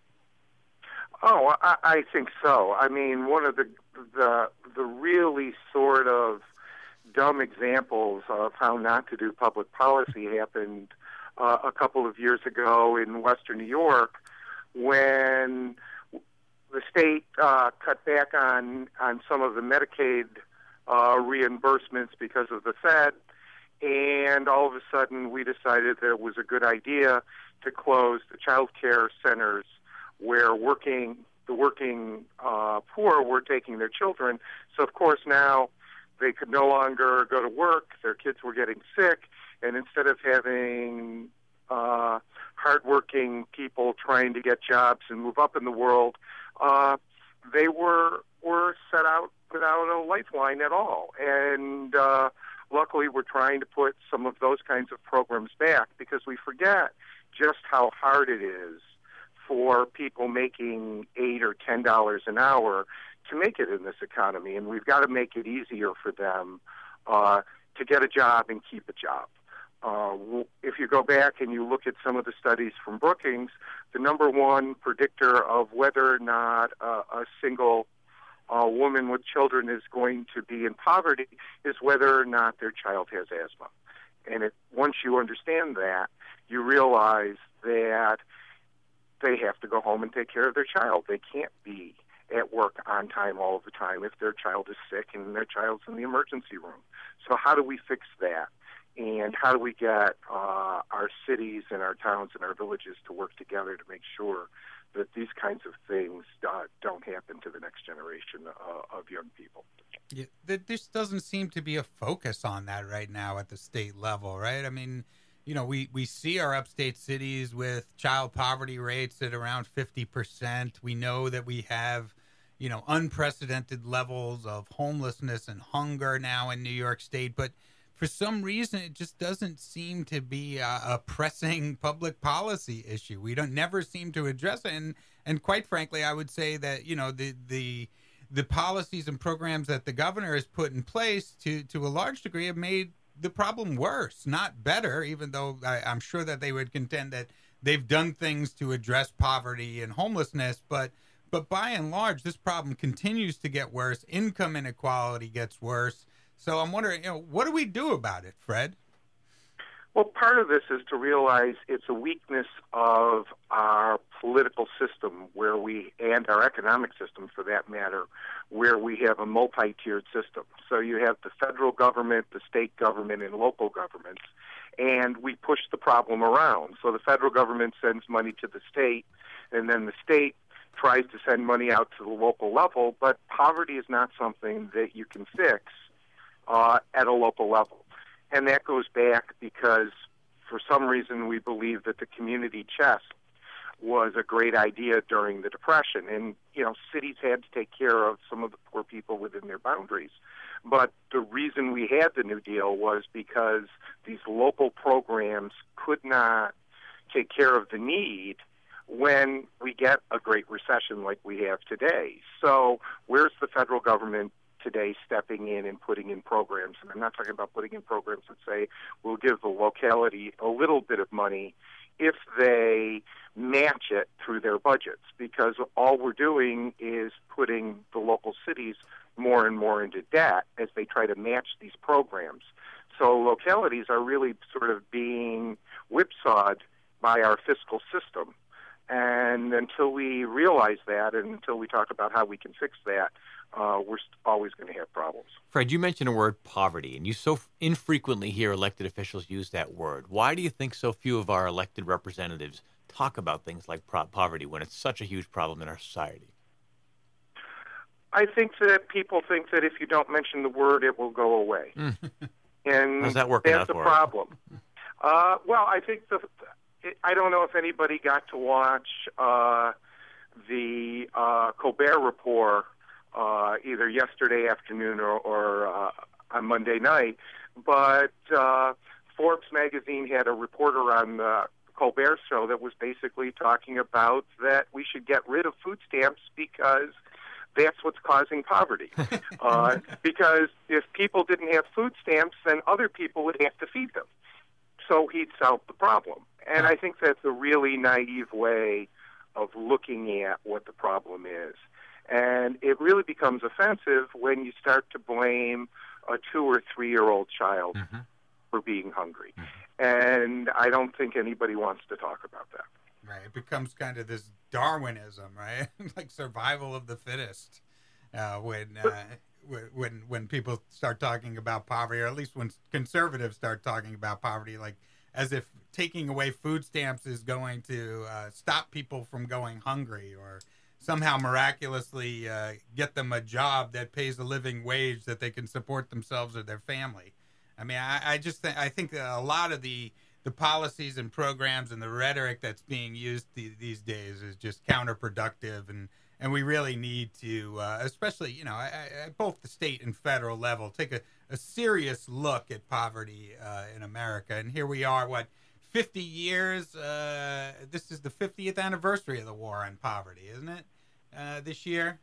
Oh, I, I think so. I mean, one of the the the really sort of dumb examples of how not to do public policy happened uh, a couple of years ago in Western New York, when the state uh, cut back on on some of the Medicaid uh, reimbursements because of the Fed, and all of a sudden we decided that it was a good idea to close the child care centers where working the working uh, poor were taking their children. So of course now they could no longer go to work. Their kids were getting sick, and instead of having uh, hardworking people trying to get jobs and move up in the world, uh, they were were set out without a lifeline at all. And uh, luckily, we're trying to put some of those kinds of programs back because we forget just how hard it is for people making eight or ten dollars an hour to make it in this economy, and we've got to make it easier for them uh, to get a job and keep a job. Uh, if you go back and you look at some of the studies from Brookings, the number one predictor of whether or not uh, a single uh, woman with children is going to be in poverty is whether or not their child has asthma. And it, once you understand that, you realize that they have to go home and take care of their child. They can't be at work on time all of the time if their child is sick and their child's in the emergency room. So how do we fix that? And how do we get uh, our cities and our towns and our villages to work together to make sure that these kinds of things uh, don't happen to the next generation uh, of young people? Yeah, there just doesn't seem to be a focus on that right now at the state level, right? I mean, you know, we, we see our upstate cities with child poverty rates at around fifty percent. We know that we have, you know, unprecedented levels of homelessness and hunger now in New York State, but for some reason, it just doesn't seem to be a, a pressing public policy issue. We don't never seem to address it, and and quite frankly, I would say that you know the the the policies and programs that the governor has put in place to to a large degree have made the problem worse, not better. Even though I, I'm sure that they would contend that they've done things to address poverty and homelessness, but but by and large, this problem continues to get worse. Income inequality gets worse. So I'm wondering, you know, what do we do about it, Fred? Well, part of this is to realize it's a weakness of our political system where we, and our economic system for that matter, where we have a multi-tiered system. So you have the federal government, the state government, and local governments, and we push the problem around. So the federal government sends money to the state, and then the state tries to send money out to the local level, but poverty is not something that you can fix Uh, at a local level. And that goes back because for some reason we believe that the community chest was a great idea during the Depression. And, you know, cities had to take care of some of the poor people within their boundaries. But the reason we had the New Deal was because these local programs could not take care of the need when we get a great recession like we have today. So where's the federal government today stepping in and putting in programs? And I'm not talking about putting in programs that say we'll give the locality a little bit of money if they match it through their budgets, because all we're doing is putting the local cities more and more into debt as they try to match these programs. So localities are really sort of being whipsawed by our fiscal system. And until we realize that, and until we talk about how we can fix that, uh, we're always going to have problems. Fred, you mentioned the word poverty, and you so infrequently hear elected officials use that word. Why do you think so few of our elected representatives talk about things like pro- poverty when it's such a huge problem in our society? I think that people think that if you don't mention the word, it will go away. Mm. And how's that working that's out the for problem. Uh, well, I think the I don't know if anybody got to watch uh, the uh, Colbert Report uh, either yesterday afternoon or, or uh, on Monday night, but uh, Forbes magazine had a reporter on the Colbert show that was basically talking about that we should get rid of food stamps because that's what's causing poverty. uh, because if people didn't have food stamps, then other people would have to feed them. So he'd solve the problem. And I think that's a really naive way of looking at what the problem is. And it really becomes offensive when you start to blame a two or three-year-old child mm-hmm. for being hungry. Mm-hmm. And I don't think anybody wants to talk about that. Right. It becomes kind of this Darwinism, right? Like survival of the fittest. Uh, when, uh, when when people start talking about poverty, or at least when conservatives start talking about poverty, like as if taking away food stamps is going to uh, stop people from going hungry, or somehow miraculously uh, get them a job that pays a living wage that they can support themselves or their family. I mean, I, I just th- I think that a lot of the the policies and programs and the rhetoric that's being used th- these days is just counterproductive and and we really need to, uh, especially, you know, at both the state and federal level, take a, a serious look at poverty uh, in America. And here we are, what, fifty years? Uh, this is the fiftieth anniversary of the war on poverty, isn't it, uh, this year?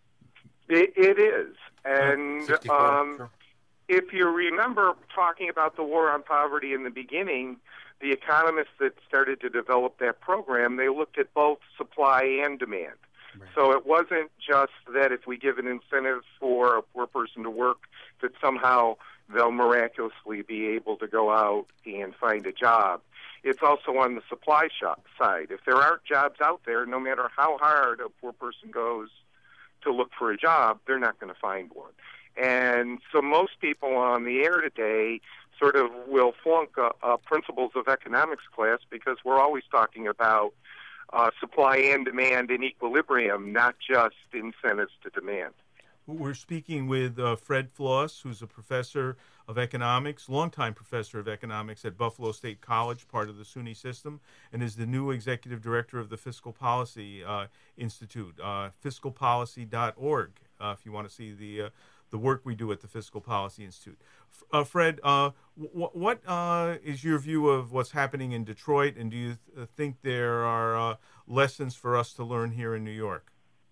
It, it is. And um, sure. if you remember talking about the war on poverty in the beginning, the economists that started to develop that program, they looked at both supply and demand. Right. So it wasn't just that if we give an incentive for a poor person to work, that somehow they'll miraculously be able to go out and find a job. It's also on the supply shop side. If there aren't jobs out there, no matter how hard a poor person goes to look for a job, they're not going to find one. And so most people on the air today sort of will flunk a, a principles of economics class because we're always talking about uh, supply and demand in equilibrium, not just incentives to demand. We're speaking with uh, Fred Floss, who's a professor of economics, longtime professor of economics at Buffalo State College, part of the SUNY system, and is the new executive director of the Fiscal Policy uh, Institute, uh, fiscal policy dot org, uh, if you want to see the uh, the work we do at the Fiscal Policy Institute. Uh, Fred, uh, w- what uh, is your view of what's happening in Detroit, and do you th- think there are uh, lessons for us to learn here in New York?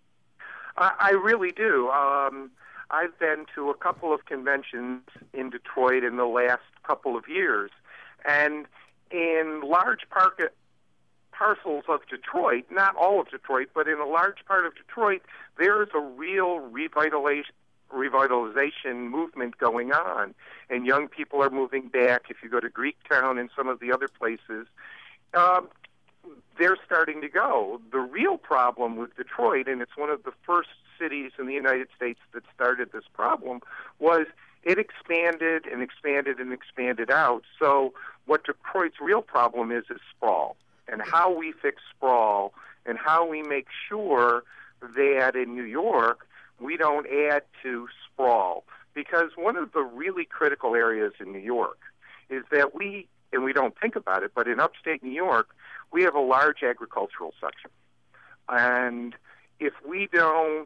I, I really do. Um, I've been to a couple of conventions in Detroit in the last couple of years, and in large part, parcels of Detroit, not all of Detroit, but in a large part of Detroit, there is a real revitalization revitalization movement going on, and young people are moving back. If you go to Greektown and some of the other places, um, they're starting to go. The real problem with Detroit, and it's one of the first cities in the United States that started this problem, was it expanded and expanded and expanded out. So what Detroit's real problem is is sprawl, and how we fix sprawl, and how we make sure that in New York we don't add to sprawl. Because one of the really critical areas in New York is that we, and we don't think about it, but in upstate New York, we have a large agricultural section. And if we don't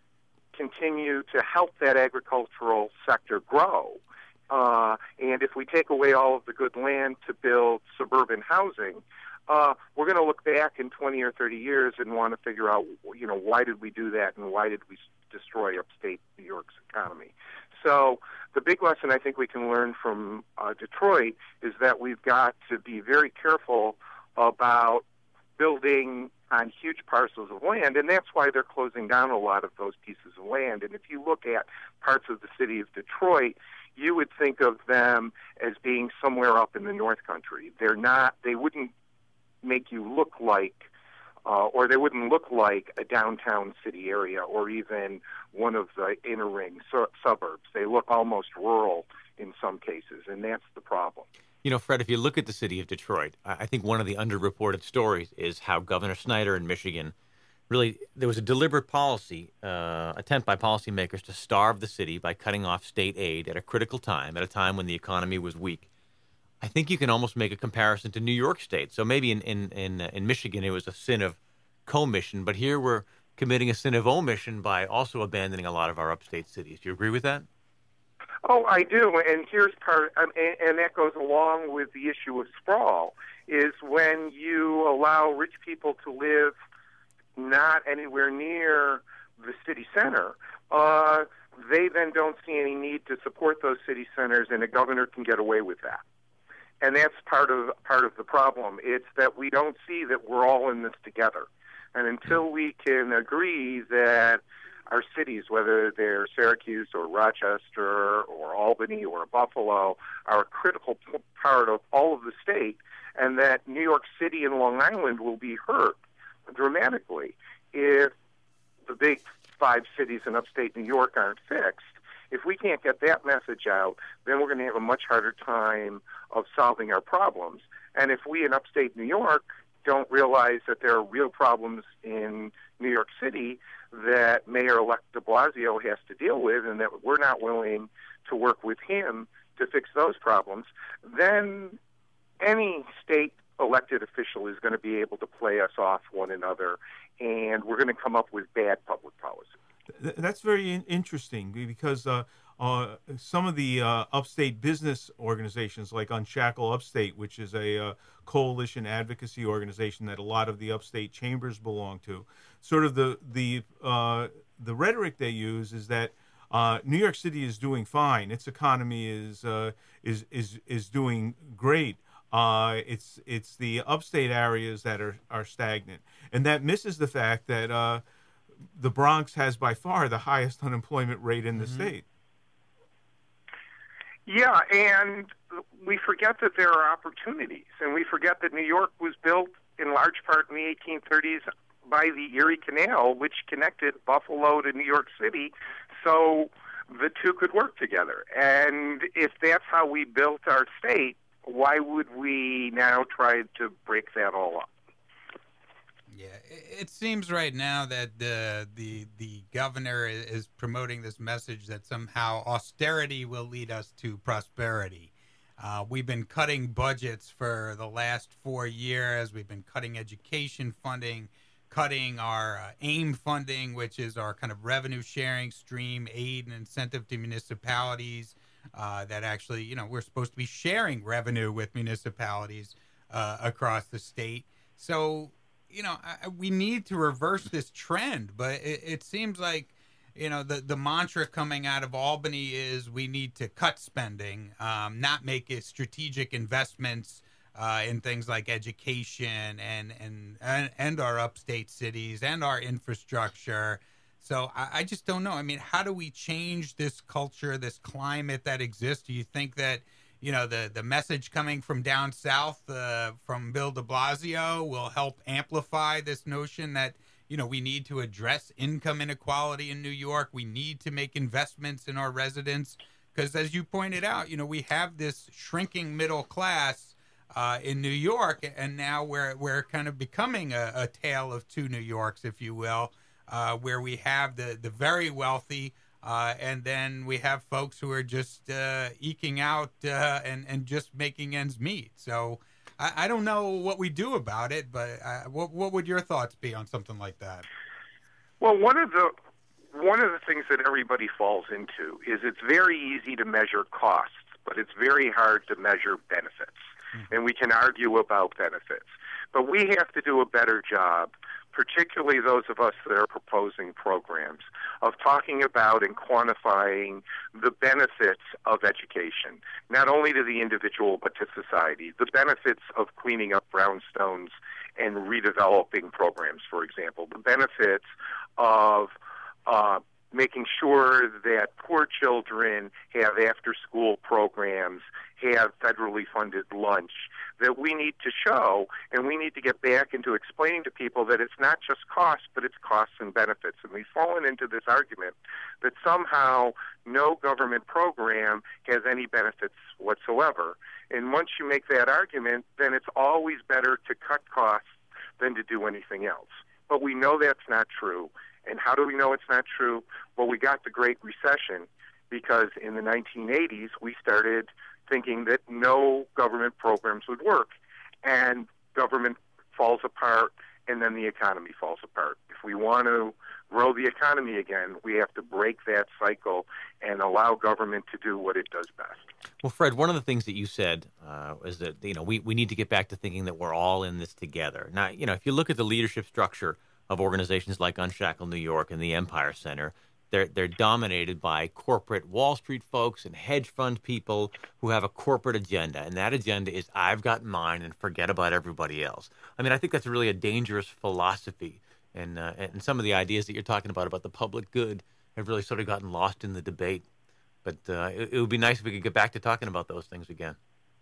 continue to help that agricultural sector grow, uh, and if we take away all of the good land to build suburban housing, uh, we're going to look back in twenty or thirty years and want to figure out, you know, why did we do that and why did we destroy upstate New York's economy? So the big lesson I think we can learn from uh, Detroit is that we've got to be very careful about building on huge parcels of land, and that's why they're closing down a lot of those pieces of land. And if you look at parts of the city of Detroit, you would think of them as being somewhere up in the North Country. They're not, they wouldn't make you look like Uh, or they wouldn't look like a downtown city area or even one of the inner ring su- suburbs. They look almost rural in some cases, and that's the problem. You know, Fred, if you look at the city of Detroit, I think one of the underreported stories is how Governor Snyder in Michigan really, there was a deliberate policy, uh, attempt by policymakers to starve the city by cutting off state aid at a critical time, at a time when the economy was weak. I think you can almost make a comparison to New York State. So maybe in in in, uh, in Michigan it was a sin of commission, but here we're committing a sin of omission by also abandoning a lot of our upstate cities. Do you agree with that? Oh, I do, and here's part, um, and, and that goes along with the issue of sprawl, is when you allow rich people to live not anywhere near the city center, uh, they then don't see any need to support those city centers, and a governor can get away with that. And that's part of part of the problem. It's that we don't see that we're all in this together. And until we can agree that our cities, whether they're Syracuse or Rochester or Albany or Buffalo, are a critical part of all of the state, and that New York City and Long Island will be hurt dramatically if the big five cities in upstate New York aren't fixed. If we can't get that message out, then we're going to have a much harder time of solving our problems. And if we in upstate New York don't realize that there are real problems in New York City that Mayor-elect de Blasio has to deal with, and that we're not willing to work with him to fix those problems, then any state elected official is going to be able to play us off one another, and we're going to come up with bad public policy. Th- That's very in- interesting because uh, uh, some of the uh, upstate business organizations, like Unshackle Upstate, which is a uh, coalition advocacy organization that a lot of the upstate chambers belong to, sort of the the uh, the rhetoric they use is that uh, New York City is doing fine, its economy is uh, is is is doing great. Uh, it's it's the upstate areas that are, are stagnant, and that misses the fact that uh, the Bronx has by far the highest unemployment rate in the mm-hmm. state. Yeah, and we forget that there are opportunities, and we forget that New York was built in large part in the eighteen thirties by the Erie Canal, which connected Buffalo to New York City, so the two could work together. And if that's how we built our state, why would we now try to break that all up? Yeah, it seems right now that the the the governor is promoting this message that somehow austerity will lead us to prosperity. Uh, we've been cutting budgets for the last four years. We've been cutting education funding, cutting our uh, AIM funding, which is our kind of revenue sharing stream, aid and incentive to municipalities. Uh, that actually, you know, we're supposed to be sharing revenue with municipalities uh, across the state. So, you know, I, we need to reverse this trend. But it, it seems like, you know, the, the mantra coming out of Albany is we need to cut spending, um, not make it strategic investments uh, in things like education and, and, and, and our upstate cities and our infrastructure. So I, I just don't know. I mean, how do we change this culture, this climate that exists? Do you think that, you know, the, the message coming from down south uh, from Bill de Blasio will help amplify this notion that, you know, we need to address income inequality in New York? We need to make investments in our residents? Because as you pointed out, you know, we have this shrinking middle class uh, in New York, and now we're, we're kind of becoming a, a tale of two New Yorks, if you will. Uh, where we have the, the very wealthy, uh, and then we have folks who are just uh, eking out uh, and, and just making ends meet. So I, I don't know what we do about it, but uh, what, what would your thoughts be on something like that? Well, one of the one of the things that everybody falls into is it's very easy to measure costs, but it's very hard to measure benefits. Mm-hmm. And we can argue about benefits. But we have to do a better job, particularly those of us that are proposing programs, of talking about and quantifying the benefits of education, not only to the individual but to society, the benefits of cleaning up brownstones and redeveloping programs, for example, the benefits of uh, making sure that poor children have after-school programs, have federally funded lunch, that we need to show, and we need to get back into explaining to people that it's not just cost, but it's costs and benefits. And we've fallen into this argument that somehow no government program has any benefits whatsoever. And once you make that argument, then it's always better to cut costs than to do anything else. But we know that's not true. And how do we know it's not true? Well, we got the Great Recession because in the nineteen eighties, we started thinking that no government programs would work. And government falls apart, and then the economy falls apart. If we want to grow the economy again, we have to break that cycle and allow government to do what it does best. Well, Fred, one of the things that you said uh, is that, you know, we, we need to get back to thinking that we're all in this together. Now, you know, if you look at the leadership structure of organizations like Unshackle New York and the Empire Center, they're they're dominated by corporate Wall Street folks and hedge fund people who have a corporate agenda, and that agenda is I've got mine and forget about everybody else. I mean, I think that's really a dangerous philosophy, and uh, and some of the ideas that you're talking about about the public good have really sort of gotten lost in the debate. But uh, it, it would be nice if we could get back to talking about those things again.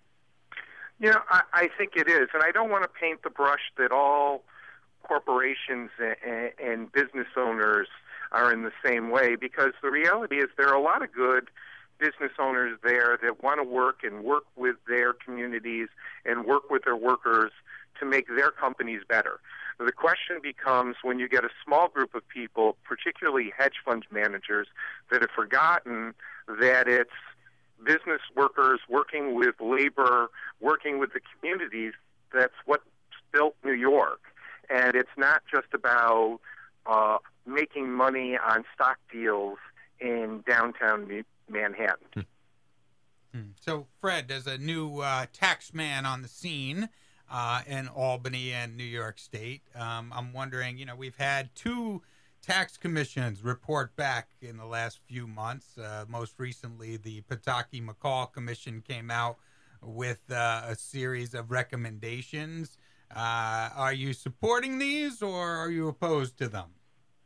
You know, I, I think it is, and I don't want to paint the brush that all corporations and, and business owners are in the same way, because the reality is there are a lot of good business owners there that want to work and work with their communities and work with their workers to make their companies better. The question becomes when you get a small group of people, particularly hedge fund managers, that have forgotten that it's business workers working with labor, working with the communities that's what built New York. And it's not just about uh, making money on stock deals in downtown Manhattan. Hmm. So, Fred, as a new uh, tax man on the scene uh, in Albany and New York State, um, I'm wondering, you know, we've had two tax commissions report back in the last few months. Uh, most recently, the Pataki-McCall Commission came out with uh, a series of recommendations. Uh, are you supporting these, or are you opposed to them?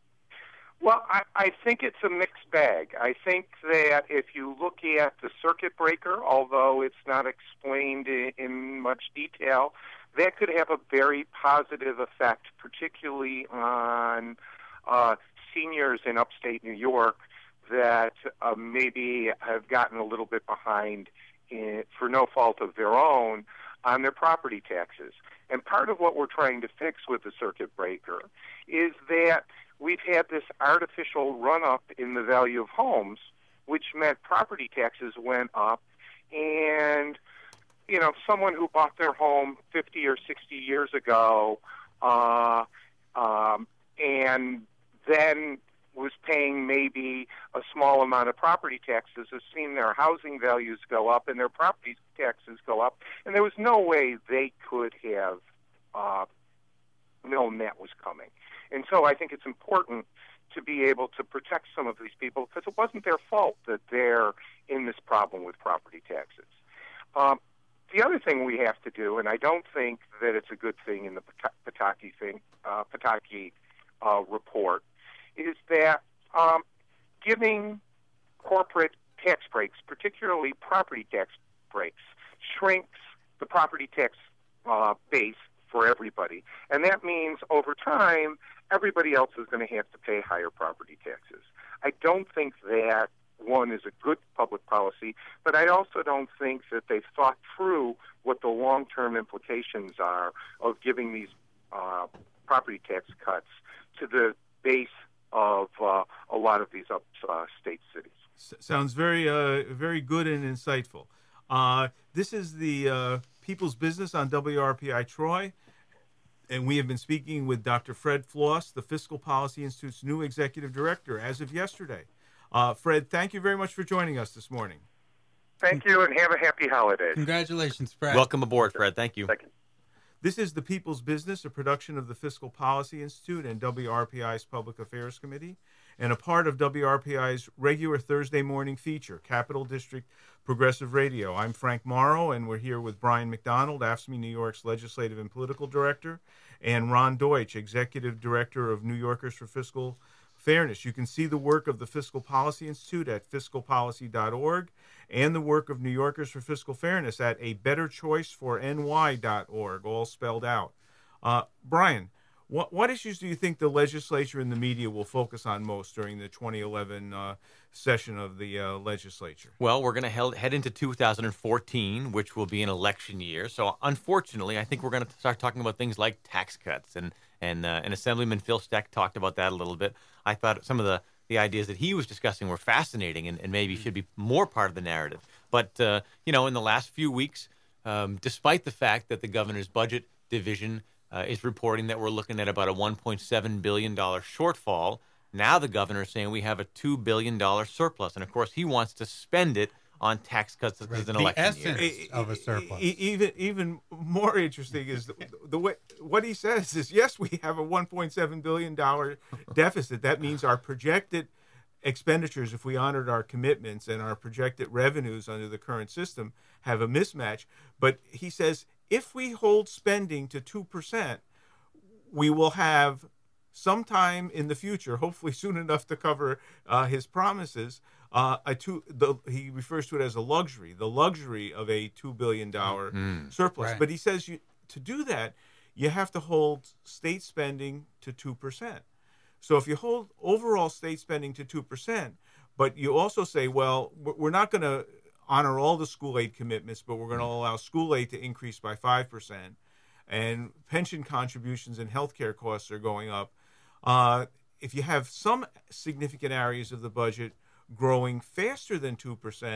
Well, I, I think it's a mixed bag. I think that if you look at the circuit breaker, although it's not explained in, in much detail, that could have a very positive effect, particularly on uh, seniors in upstate New York that uh, maybe have gotten a little bit behind in, for no fault of their own on their property taxes. And part of what we're trying to fix with the circuit breaker is that we've had this artificial run-up in the value of homes, which meant property taxes went up. And, you know, someone who bought their home fifty or sixty years ago uh, um, and then was paying maybe a small amount of property taxes has seen their housing values go up and their property taxes go up. And there was no way they could have uh, known that was coming. And so I think it's important to be able to protect some of these people because it wasn't their fault that they're in this problem with property taxes. Um, the other thing we have to do, and I don't think that it's a good thing in the Pataki thing, uh, Pataki uh, report, is that um, giving corporate tax breaks, particularly property tax breaks, shrinks the property tax uh, base for everybody. And that means over time, everybody else is going to have to pay higher property taxes. I don't think that, one, is a good public policy, but I also don't think that they've thought through what the long-term implications are of giving these uh, property tax cuts to the base of uh, a lot of these upstate cities. S- sounds very, uh, very good and insightful. Uh, this is the uh, People's Business on W R P I Troy, and we have been speaking with Doctor Fred Floss, the Fiscal Policy Institute's new executive director as of yesterday. Uh, Fred, thank you very much for joining us this morning. Thank you, and have a happy holiday. Congratulations, Fred. Welcome aboard, Fred. Thank you. Thank you. This is The People's Business, a production of the Fiscal Policy Institute and W R P I's Public Affairs Committee, and a part of W R P I's regular Thursday morning feature, Capital District Progressive Radio. I'm Frank Morrow, and we're here with Brian McDonald, AFSCME New York's Legislative and Political Director, and Ron Deutsch, Executive Director of New Yorkers for Fiscal Fairness. You can see the work of the Fiscal Policy Institute at fiscal policy dot org and the work of New Yorkers for Fiscal Fairness at a better choice for N Y dot org, all spelled out. Uh, Brian, what, what issues do you think the legislature and the media will focus on most during the twenty eleven uh, session of the uh, legislature? Well, we're going to head into two thousand fourteen, which will be an election year. So, unfortunately, I think we're going to start talking about things like tax cuts. And and, uh, and Assemblyman Phil Steck talked about that a little bit. I thought some of the, the ideas that he was discussing were fascinating and, and maybe should be more part of the narrative. But, uh, you know, in the last few weeks, um, despite the fact that the governor's budget division uh, is reporting that we're looking at about a one point seven billion dollars shortfall, now the governor is saying we have a two billion dollars surplus. And, of course, he wants to spend it on tax cuts as Right. an The election essence year. of a surplus. E- even even more interesting is the, the way what he says is, yes, we have a one point seven billion dollars deficit. That means our projected expenditures, if we honored our commitments, and our projected revenues under the current system have a mismatch. But he says if we hold spending to two percent, we will have sometime in the future, hopefully soon enough to cover uh, his promises, uh, a two, the, he refers to it as a luxury, the luxury of a two billion dollars Mm. surplus. Right. But he says you, to do that, you have to hold state spending to two percent. So if you hold overall state spending to two percent, but you also say, well, we're not going to honor all the school aid commitments, but we're going to allow school aid to increase by five percent, and pension contributions and healthcare costs are going up. Uh, if you have some significant areas of the budget growing faster than two percent,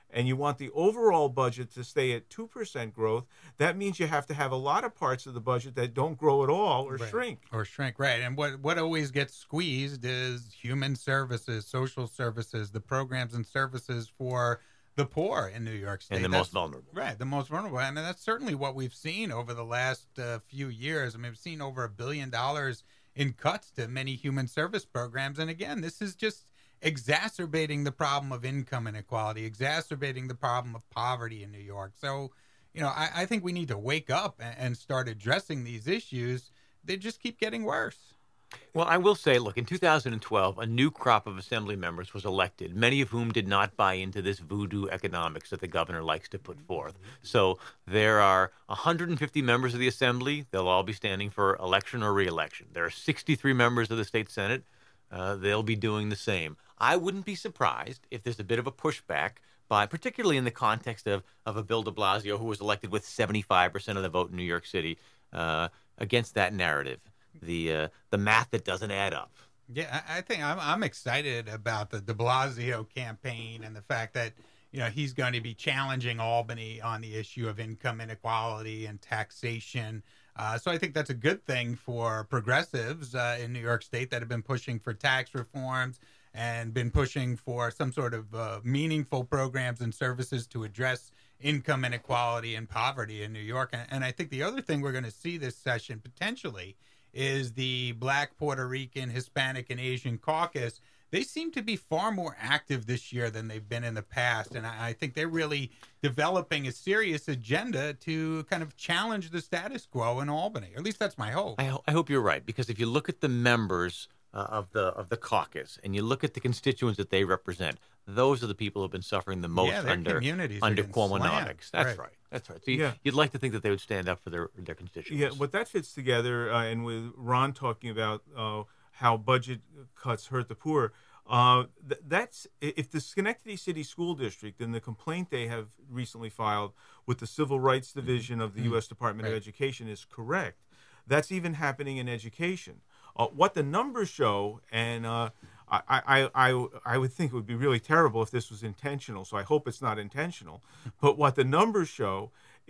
and you want the overall budget to stay at two percent growth, that means you have to have a lot of parts of the budget that don't grow at all or Right. shrink. Or shrink, right. And what, what always gets squeezed is human services, social services, the programs and services for the poor in New York State. And the That's- most vulnerable. Right, the most vulnerable. I mean, that's certainly what we've seen over the last uh, few years. I mean, we've seen over a billion dollars in cuts to many human service programs. And again, this is just exacerbating the problem of income inequality, exacerbating the problem of poverty in New York. So, you know, I, I think we need to wake up and, and start addressing these issues. They just keep getting worse. Well, I will say, look, in two thousand twelve, a new crop of assembly members was elected, many of whom did not buy into this voodoo economics that the governor likes to put forth. So there are one hundred fifty members of the assembly. They'll all be standing for election or re-election. There are sixty-three members of the state senate. Uh, they'll be doing the same. I wouldn't be surprised if there's a bit of a pushback by, particularly in the context of, of a Bill de Blasio who was elected with seventy-five percent of the vote in New York City, uh, against that narrative. The uh, the math that doesn't add up. Yeah, I I think I'm, I'm excited about the de Blasio campaign and the fact that, you know, he's going to be challenging Albany on the issue of income inequality and taxation. Uh, so I think that's a good thing for progressives uh, in New York State that have been pushing for tax reforms and been pushing for some sort of uh, meaningful programs and services to address income inequality and poverty in New York. And, and I think the other thing we're going to see this session potentially is the Black, Puerto Rican, Hispanic, and Asian caucus. They seem to be far more active this year than they've been in the past. And I, I think they're really developing a serious agenda to kind of challenge the status quo in Albany. Or at least that's my hope. I, ho- I hope you're right, because if you look at the members uh, of the of the caucus and you look at the constituents that they represent, those are the people who have been suffering the most Yeah, their under communities are under getting Cuomonomics. slammed. That's Right. right. That's right. So you, Yeah. you'd like to think that they would stand up for their their constituents. Yeah, but that fits together, uh, and with Ron talking about uh, how budget cuts hurt the poor. Uh, th- that's if the Schenectady City School District and the complaint they have recently filed with the Civil Rights Division of the U S Department Right. of Education is correct. That's even happening in education. Uh, what the numbers show, and uh, I, I, I, I would think it would be really terrible if this was intentional, so I hope it's not intentional. But what the numbers show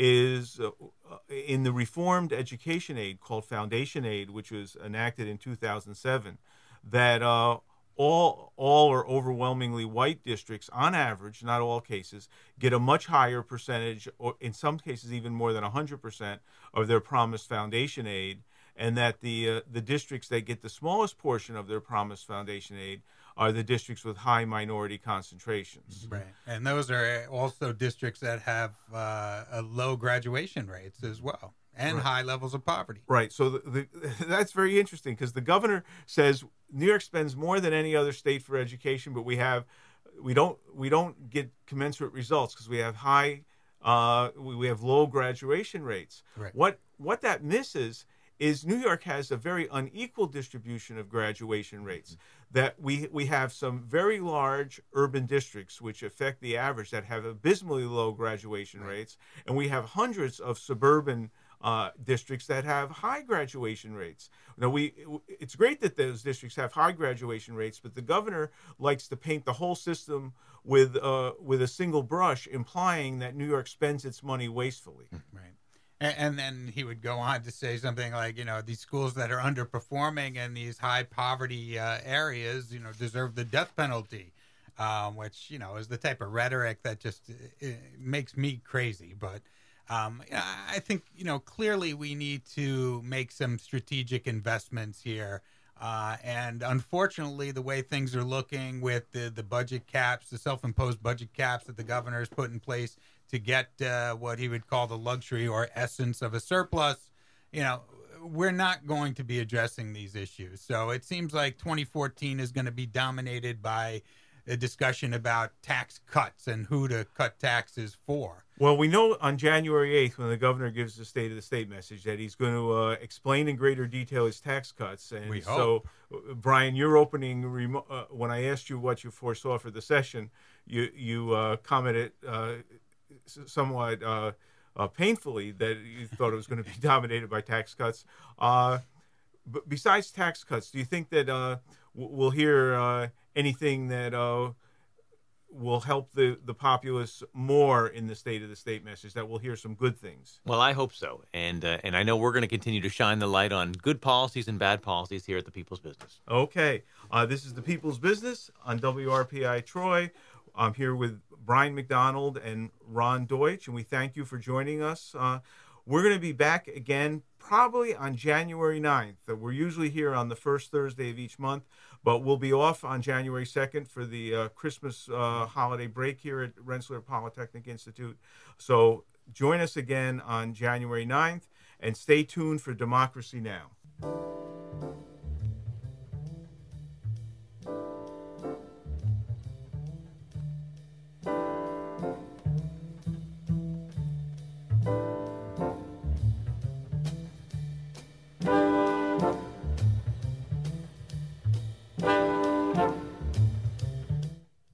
is uh, in the reformed education aid called Foundation Aid, which was enacted in two thousand seven, that uh, all all or overwhelmingly white districts, on average, not all cases, get a much higher percentage, or in some cases even more than one hundred percent of their promised foundation aid, and that the uh, the districts that get the smallest portion of their promised foundation aid are the districts with high minority concentrations. Right. And those are also districts that have uh, a low graduation rates as well and Right. high levels of poverty. Right. So the, the, that's very interesting because the governor says New York spends more than any other state for education, but we have we don't we don't get commensurate results because we have high uh, we, we have low graduation rates. Right. What what that misses is New York has a very unequal distribution of graduation rates. That we we have some very large urban districts which affect the average that have abysmally low graduation Right. rates, and we have hundreds of suburban uh, districts that have high graduation rates. Now, we it's great that those districts have high graduation rates, but the governor likes to paint the whole system with uh, with a single brush, implying that New York spends its money wastefully. Right. And, and then he would go on to say something like, you know, these schools that are underperforming in these high poverty uh, areas, you know, deserve the death penalty, um, which, you know, is the type of rhetoric that just uh, makes me crazy. But um, I think, you know, clearly we need to make some strategic investments here. Uh, and unfortunately, the way things are looking with the, the budget caps, the self-imposed budget caps that the governor has put in place to get uh, what he would call the luxury or essence of a surplus, you know, we're not going to be addressing these issues. So it seems like twenty fourteen is going to be dominated by a discussion about tax cuts and who to cut taxes for. Well, we know on January eighth, when the governor gives the State of the State message, that he's going to uh, explain in greater detail his tax cuts. And We so, uh, Brian, your opening, remo- uh, when I asked you what you foresaw for the session, you, you uh, commented uh, somewhat uh, uh, painfully that you thought it was going to be dominated by tax cuts. Uh, but besides tax cuts, do you think that uh, w- we'll hear uh, anything that uh, will help the, the populace more in the State of the State message, that we'll hear some good things. Well, I hope so. And uh, and I know we're going to continue to shine the light on good policies and bad policies here at the People's Business. Okay. Uh, this is the People's Business on W R P I Troy. I'm here with Brian McDonald and Ron Deutsch, and we thank you for joining us. Uh, we're going to be back again probably on January ninth. We're usually here on the first Thursday of each month, but we'll be off on January second for the uh, Christmas uh, holiday break here at Rensselaer Polytechnic Institute. So join us again on January ninth, and stay tuned for Democracy Now!